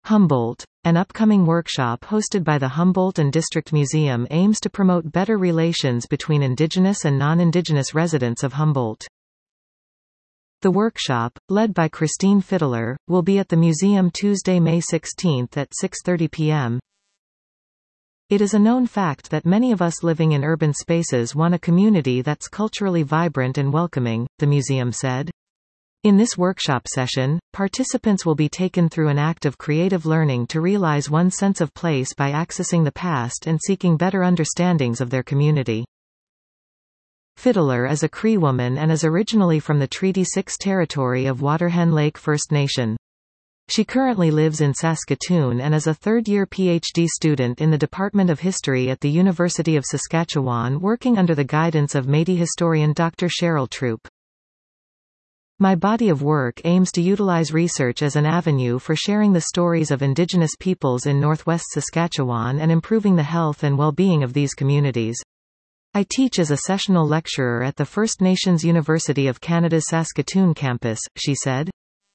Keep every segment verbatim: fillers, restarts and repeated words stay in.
Humboldt. An upcoming workshop hosted by the Humboldt and District Museum aims to promote better relations between indigenous and non-indigenous residents of Humboldt. The workshop, led by Christine Fiddler, will be at the museum Tuesday, May sixteenth at six thirty p m It is a known fact that many of us living in urban spaces want a community that's culturally vibrant and welcoming, the museum said. In this workshop session, participants will be taken through an act of creative learning to realize one's sense of place by accessing the past and seeking better understandings of their community. Fiddler is a Cree woman and is originally from the Treaty six territory of Waterhen Lake First Nation. She currently lives in Saskatoon and is a third-year P H D student in the Department of History at the University of Saskatchewan, working under the guidance of Métis historian Doctor Cheryl Troop. My body of work aims to utilize research as an avenue for sharing the stories of Indigenous peoples in Northwest Saskatchewan and improving the health and well-being of these communities. I teach as a sessional lecturer at the First Nations University of Canada's Saskatoon campus, she said.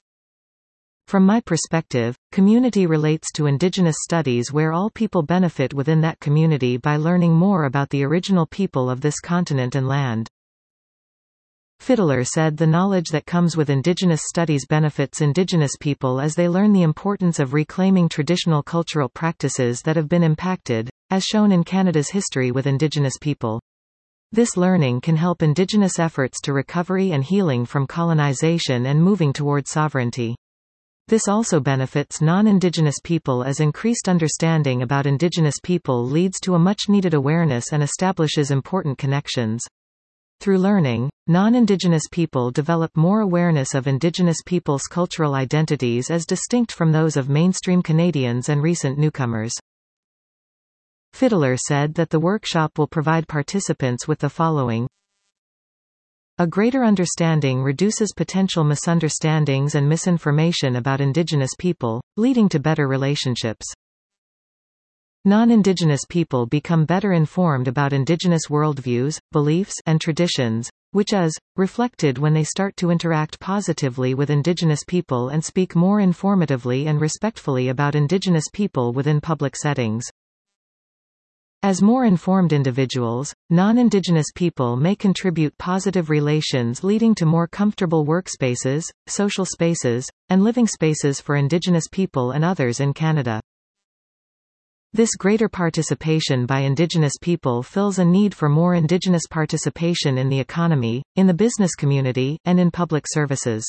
From my perspective, community relates to Indigenous studies where all people benefit within that community by learning more about the original people of this continent and land. Fiddler said the knowledge that comes with Indigenous studies benefits Indigenous people as they learn the importance of reclaiming traditional cultural practices that have been impacted, as shown in Canada's history with Indigenous people. This learning can help Indigenous efforts to recovery and healing from colonization and moving toward sovereignty. This also benefits non-Indigenous people as increased understanding about Indigenous people leads to a much-needed awareness and establishes important connections. Through learning, non-Indigenous people develop more awareness of Indigenous peoples' cultural identities as distinct from those of mainstream Canadians and recent newcomers. Fiddler said that the workshop will provide participants with the following. A greater understanding reduces potential misunderstandings and misinformation about Indigenous people, leading to better relationships. Non-Indigenous people become better informed about Indigenous worldviews, beliefs, and traditions, which is reflected when they start to interact positively with Indigenous people and speak more informatively and respectfully about Indigenous people within public settings. As more informed individuals, non-Indigenous people may contribute positive relations leading to more comfortable workspaces, social spaces, and living spaces for Indigenous people and others in Canada. This greater participation by Indigenous people fills a need for more Indigenous participation in the economy, in the business community, and in public services.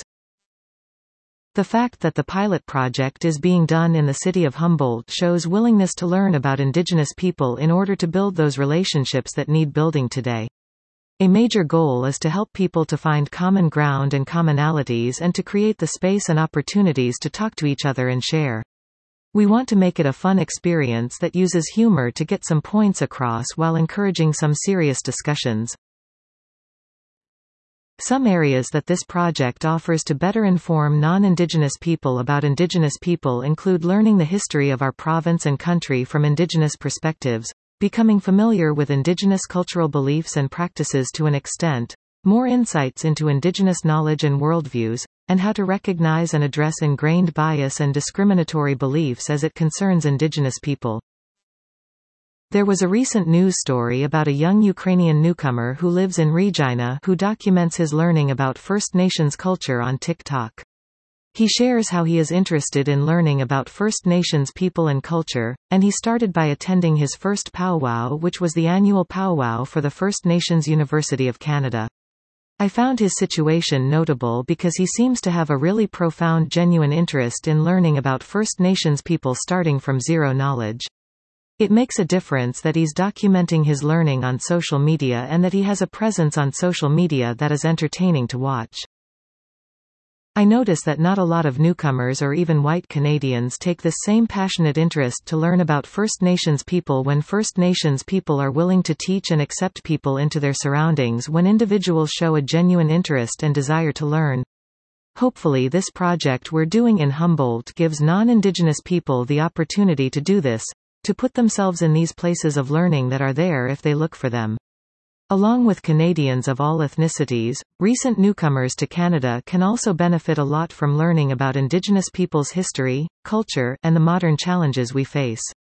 The fact that the pilot project is being done in the city of Humboldt shows willingness to learn about Indigenous people in order to build those relationships that need building today. A major goal is to help people to find common ground and commonalities and to create the space and opportunities to talk to each other and share. We want to make it a fun experience that uses humor to get some points across while encouraging some serious discussions. Some areas that this project offers to better inform non-Indigenous people about Indigenous people include learning the history of our province and country from Indigenous perspectives, becoming familiar with Indigenous cultural beliefs and practices to an extent, more insights into Indigenous knowledge and worldviews, and how to recognize and address ingrained bias and discriminatory beliefs as it concerns Indigenous people. There was a recent news story about a young Ukrainian newcomer who lives in Regina who documents his learning about First Nations culture on TikTok. He shares how he is interested in learning about First Nations people and culture, and he started by attending his first powwow, which was the annual powwow for the First Nations University of Canada. I found his situation notable because he seems to have a really profound genuine interest in learning about First Nations people starting from zero knowledge. It makes a difference that he's documenting his learning on social media and that he has a presence on social media that is entertaining to watch. I notice that not a lot of newcomers or even white Canadians take this same passionate interest to learn about First Nations people when First Nations people are willing to teach and accept people into their surroundings when individuals show a genuine interest and desire to learn. Hopefully this project we're doing in Humboldt gives non-Indigenous people the opportunity to do this, to put themselves in these places of learning that are there if they look for them. Along with Canadians of all ethnicities, recent newcomers to Canada can also benefit a lot from learning about Indigenous peoples' history, culture, and the modern challenges we face.